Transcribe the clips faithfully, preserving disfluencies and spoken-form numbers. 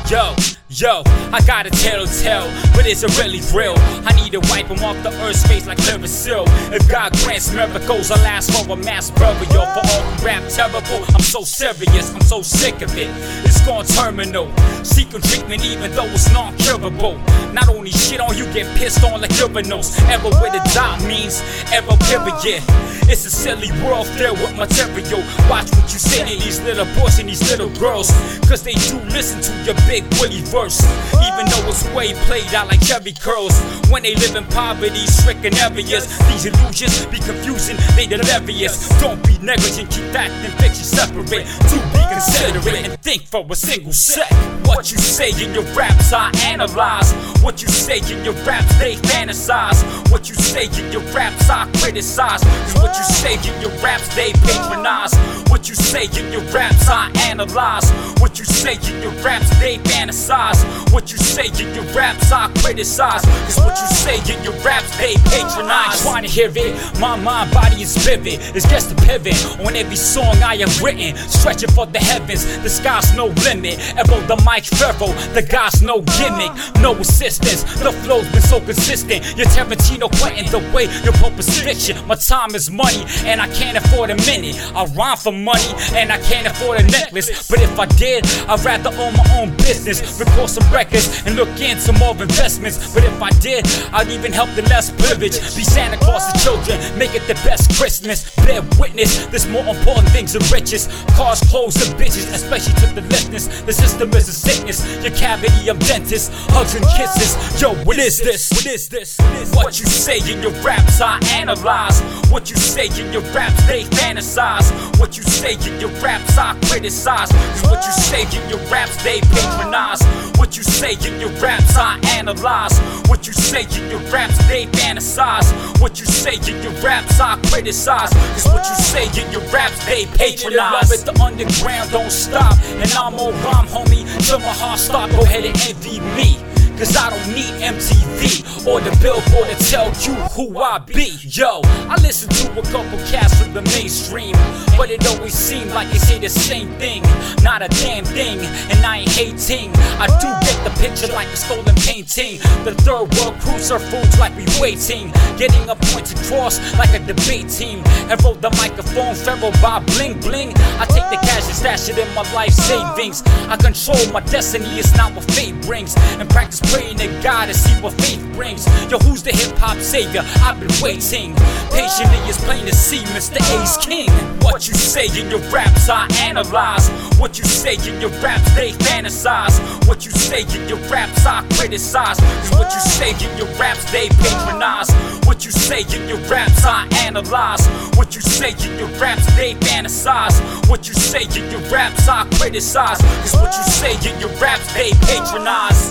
Yo, yo, I got a telltale, but is it really real? I need to wipe them off the earth's face like Clearasil. If God grants miracles, I'll ask for a mass burial. For all who rap terrible, I'm so serious, I'm so sick of it. It's gone terminal, seeking treatment even though it's non-curable. Not only shit on you, get pissed on like urinals. Ever with a dot means ever period. It's a silly world filled with material. Watch what you say to these little boys and these little girls, cause they do listen to your big willy verse, even though it's way played out like cherry curls. When they live in poverty stricken areas, these illusions be confusing, they delirious. Don't be negligent, keep fact and fiction separate. To be considerate and think for a single sec. What you say in your raps I analyze. What you say in your raps they fantasize. What you say in your raps I criticize. Cause what you say in your raps they patronize. What you say in your raps I analyze. What you say in your raps they fantasize. What you say in your raps I criticize. Cause what you say in your raps they patronize. Trying to hear it, my mind body is vivid. It's just a pivot on every song I have written. Stretching for the heavens, the sky's no limit. Ever the mic Pharaoh, the guy's no gimmick, no assistance. The flow's been so consistent. Your Tarantino Quentin, the way your pulp is fiction. My time is money and I can't afford a minute. I rhyme for money and I can't afford a necklace. But if I did, I'd rather own my own business, record some records and look into more investments. But if I did, I'd even help the less privileged. Be Santa Claus to children, make it the best Christmas. Bear witness, there's more important things than riches. Cars, clothes, and bitches, especially to the listeners. The system is a sickness, your cavity of dentists, hugs and kisses. Yo, what is this? What is this? What you say in your raps I analyze. What you say in your raps they fantasize. What you say in your raps I criticize. Cause what you say in your raps they patronize. What you say in your raps I analyze. What you say in your raps they fantasize. What you say in your raps I criticize. Cause what you say in your raps they patronize. Love it, the underground don't stop, and I'm on rhyme, homie, till my heart stop. Go ahead and envy me, cause I don't need M T V or the Billboard to tell you who I be. Yo, I listen to a couple casts from the mainstream, but it always seems like they say the same thing. Not a damn thing, and I ain't hating. I do get the picture like a stolen painting. The third world crew serve foods like we waiting, getting a point across like a debate team. And roll the microphone, Pharaoh by bling bling. I take the cash and stash it in my life savings. I control my destiny, it's not what fate brings. And practice praying to God to see what faith brings. Yo, who's the hip-hop savior? I've been waiting patiently, it's plain to see, Mister Ace King. What you say in your raps I analyze. What you say in your raps they fantasize. What you say in your raps I criticize. Cause what you say in your raps they patronize. What you say in your raps I analyze. What you say in your raps they fantasize. What you say in your raps I criticize. Cause what you say in your raps they patronize.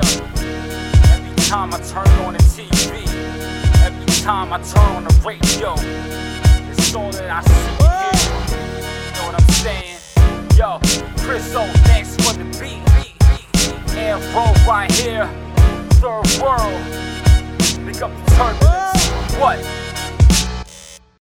Every time I turn on the T V, every time I turn on the radio, it's all that I see and hear. You know what I'm saying? Yo, Chris O, thanks for the beat. Air roll right here, third world. Pick up the turbulence. What?